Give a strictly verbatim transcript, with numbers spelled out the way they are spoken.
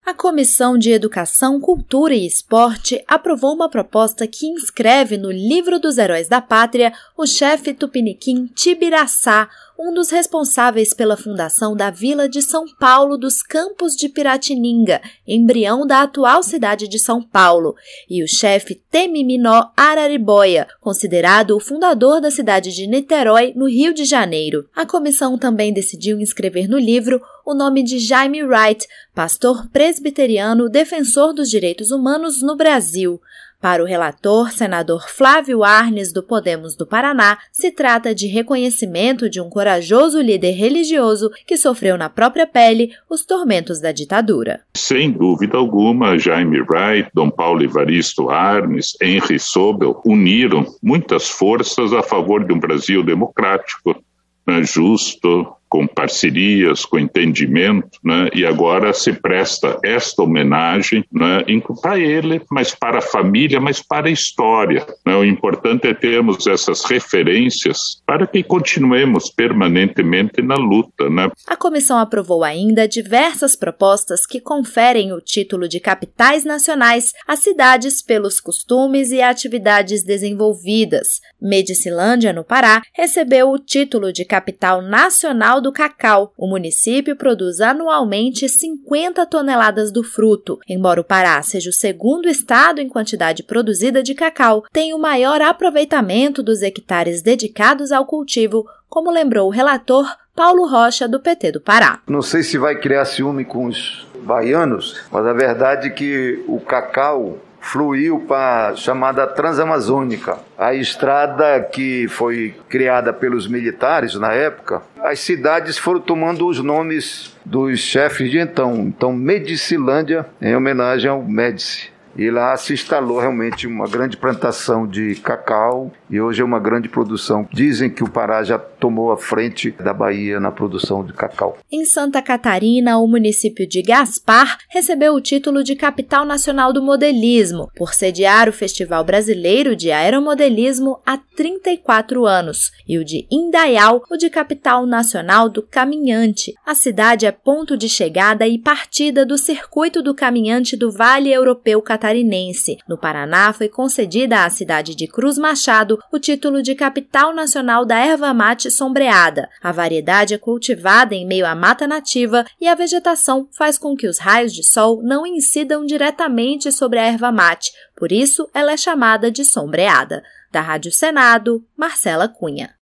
A Comissão de Educação, Cultura e Esporte aprovou uma proposta que inscreve no Livro dos Heróis da Pátria o chefe tupiniquim Tibiraçá, um dos responsáveis pela fundação da Vila de São Paulo dos Campos de Piratininga, embrião da atual cidade de São Paulo, e o chefe Temiminó Araribóia, considerado o fundador da cidade de Niterói, no Rio de Janeiro. A comissão também decidiu inscrever no livro o nome de Jaime Wright, pastor presbiteriano defensor dos direitos humanos no Brasil. Para o relator, senador Flávio Arnes, do Podemos do Paraná, se trata de reconhecimento de um corajoso líder religioso que sofreu na própria pele os tormentos da ditadura. Sem dúvida alguma, Jaime Wright, Dom Paulo Evaristo Arnes, Henry Sobel uniram muitas forças a favor de um Brasil democrático, né, justo, com parcerias, com entendimento, né, e agora se presta esta homenagem, né, para ele, mas para a família, mas para a história. Né. O importante é termos essas referências para que continuemos permanentemente na luta. Né. A comissão aprovou ainda diversas propostas que conferem o título de capitais nacionais às cidades pelos costumes e atividades desenvolvidas. Medicilândia, no Pará, recebeu o título de capital nacional do cacau. O município produz anualmente cinquenta toneladas do fruto. Embora o Pará seja o segundo estado em quantidade produzida de cacau, tem o maior aproveitamento dos hectares dedicados ao cultivo, como lembrou o relator Paulo Rocha, do P T do Pará. Não sei se vai criar ciúme com os baianos, mas a verdade é que o cacau fluiu para a chamada Transamazônica, a estrada que foi criada pelos militares na época. As cidades foram tomando os nomes dos chefes de então. Então, Medicilândia, em homenagem ao Médici. E lá se instalou realmente uma grande plantação de cacau e hoje é uma grande produção. Dizem que o Pará já tomou a frente da Bahia na produção de cacau. Em Santa Catarina, o município de Gaspar recebeu o título de Capital Nacional do Modelismo, por sediar o Festival Brasileiro de Aeromodelismo há trinta e quatro anos, e o de Indaial, o de Capital Nacional do Caminhante. A cidade é ponto de chegada e partida do Circuito do Caminhante do Vale Europeu Catarinense. No Paraná, foi concedida à cidade de Cruz Machado o título de Capital Nacional da Erva Mate Sombreada. A variedade é cultivada em meio à mata nativa e a vegetação faz com que os raios de sol não incidam diretamente sobre a erva mate, por isso ela é chamada de sombreada. Da Rádio Senado, Marcela Cunha.